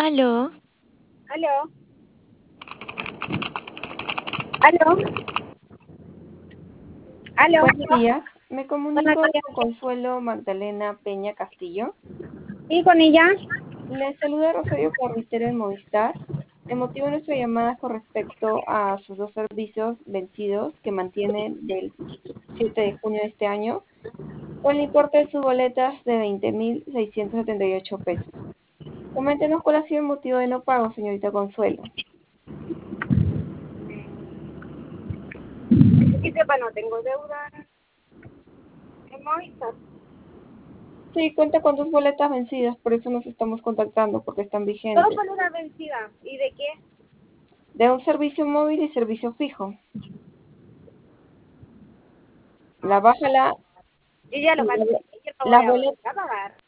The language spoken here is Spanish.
Aló, Aló, aló, aló. Buenos días, me Buenos comunico días. con Consuelo Magdalena Peña Castillo. ¿Y con ella? Le saluda Rosario Carretero en Movistar. El motivo de nuestra llamada es con respecto a sus dos servicios vencidos que mantienen del 7 de junio de este año, con el importe de sus boletas de 20.678 pesos. Coméntenos cuál ha sido el motivo de no pago, señorita Consuelo. Que sepa, no tengo deuda en Movistar. Sí, cuenta con dos boletas vencidas, por eso nos estamos contactando, porque están Todo vigentes. por una vencida. ¿Y de qué? De un servicio móvil y servicio fijo. La No, baja la yo ya lo Y cansé. Yo no voy las a boletas, volver a pagar.